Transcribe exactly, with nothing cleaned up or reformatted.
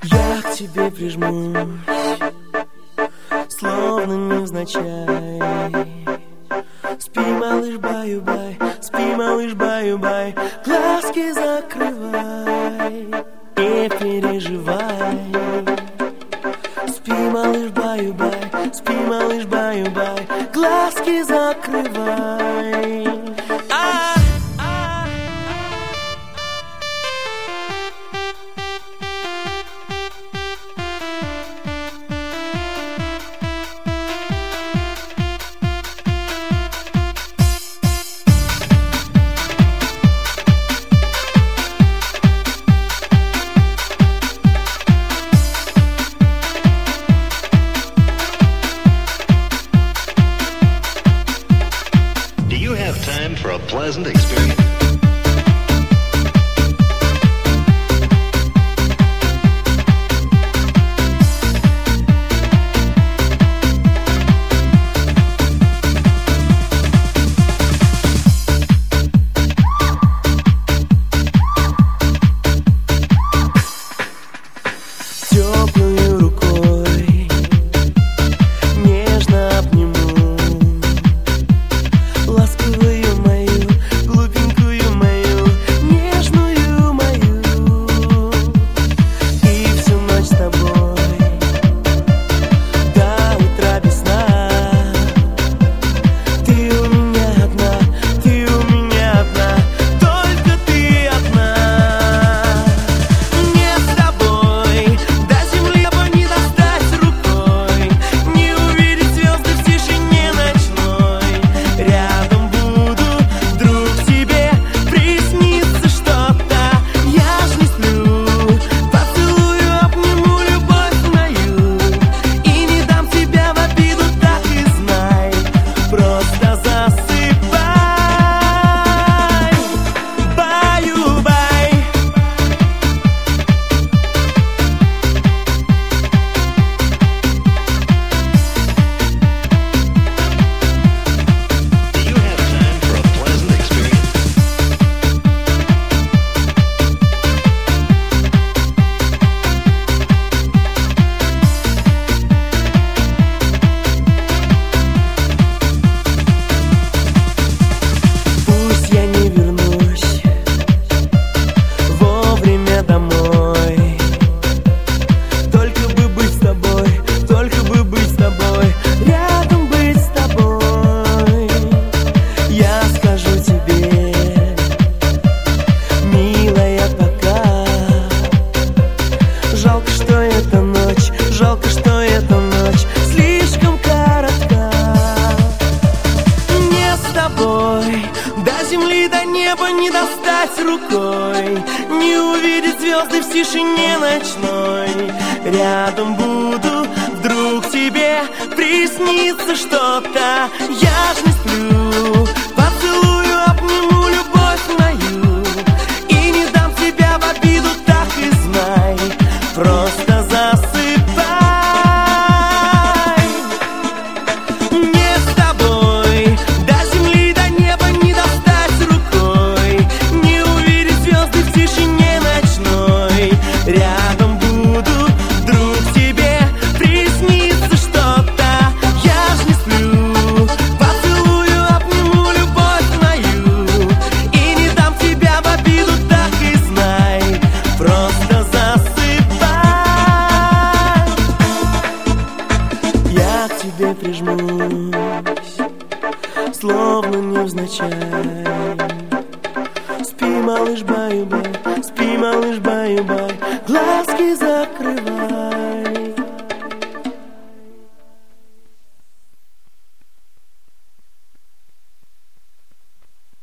Я к тебе прижмусь, словно невзначай. Спи, малыш, баю-бай, спи, малыш, баю-бай, глазки закрывай, не переживай. Спи, малыш, баю-бай, спи, малыш, баю-бай, глазки закрывай. А! For a pleasant experience. Теплой рукой нежно обниму ласковую мою, глупенькую мою, нежную мою. И всю ночь с тобой до утра без сна. Ты у меня одна, ты у меня одна, только ты одна. Мне с тобой до земли не достать рукой, не увидеть звезды в тишине ночной. Рядом буду, вдруг тебе приснится что-то. Я ж не сплю, поцелую, обниму любовь мою и не дам тебя в обиду, так и знай. Просто засыпай, баю-бай. Do you have time for a pleasant experience? Пусть я не вернусь вовремя домой, только бы быть с тобой, только бы быть с тобой, рядом быть с тобой. Я скажу тебе, милая, пока. Жалко, что эта ночь, жалко, что эта ночь слишком коротка. Мне с тобой до земли, до неба не достать рукой, не увидеть звезды в тишине ночной. Рядом буду, вдруг тебе приснится что-то. Я ж не сплю, поцелую, обниму любовь мою и не дам тебя в обиду, так и знай. Просто засыпай. Мне с тобой до земли, до неба не достать рукой, не увидеть звезды в тишине ночной. Рядом буду, вдруг тебе приснится что-то. Я ж не сплю, поцелую, обниму любовь мою и не дам тебя в обиду, так и знай. Просто засыпай. Я к тебе прижмусь, словно невзначай. Спи, малыш, баю-бай, спи, малыш, баю-бай, глазки закрывай.